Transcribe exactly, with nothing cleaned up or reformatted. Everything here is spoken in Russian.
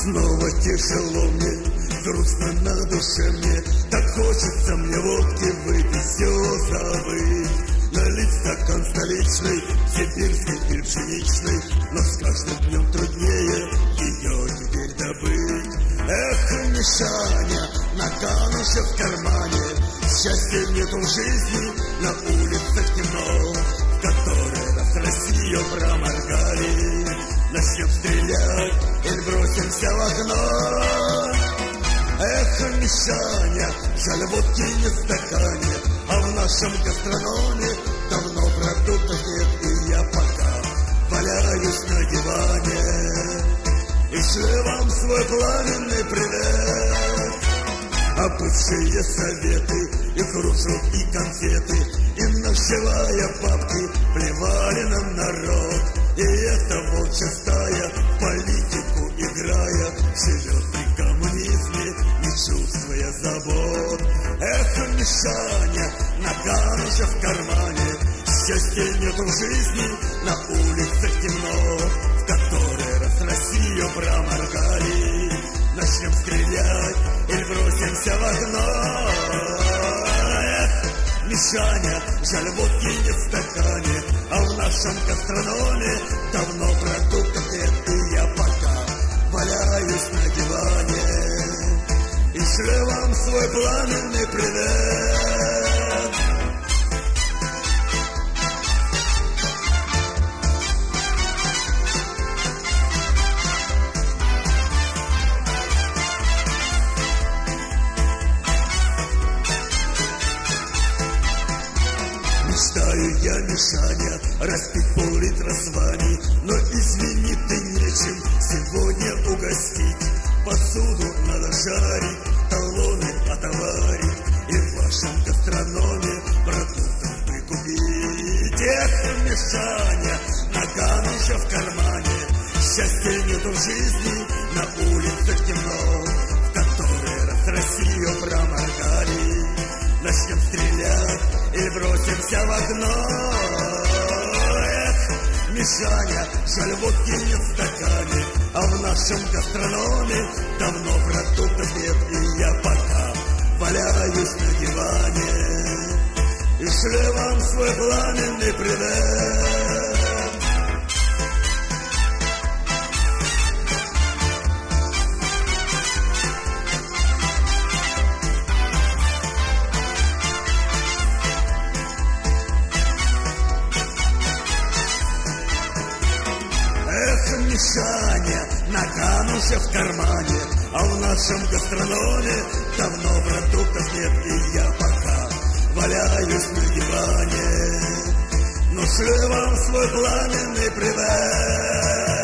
Снова тяжело мне, грустно на душе мне, так хочется мне водки выпить, все забыть. Налить стакан столичный, сибирский или пшеничный, но с каждым днем труднее ее теперь добыть. Эх, Мишаня, накануша в кармане, счастья нету в жизни, на улицах темно, в который раз Россию проморгали. Начнем стрелять или бросимся в окно. Эх, Мишаня, жаль, водки не в стакане, а в нашем гастрономе давно продуктов нет, и я пока валяюсь на диване. И шлю вам свой пламенный привет. А бывшие советы, и кружок, и конфеты, и нашивая бабки плевали на народ. И эта волчья стая, политику играя, живет при коммунизме, не чувствуя забот. Эх, Мишаня, наган уже в кармане, счастья нету в жизни, на улицах темно, в который раз Россию проморгали. Начнем стрелять или бросимся в окно. Эх, Мишаня, жаль, водки нет в стакане, а в нашем гастрономе давно продуктов нет, и я пока валяюсь на диване. И шлю вам свой пламенный привет. Мечтаю я, Мишаня, распить пол-литра с вами, но извини, ты нечем сегодня угостить. Посуду надо жарить, талоны отоварить, и в вашем гастрономе продуктов прикупить. Эх, Мишаня, наган уже в кармане, счастья нету в жизни, на улицах темно, в который раз Россию проморгали. Начнем стрелять или бросимся в окно. Эх, Мишаня, жаль, водки нет в стакане, а в нашем гастрономе давно продуктов нет, и я пока валяюсь на диване. И шлю вам свой пламенный привет. Мишаня, наган уже в кармане, а в нашем гастрономе давно продуктов нет, и я пока валяюсь на диване. Но шлю вам свой пламенный привет.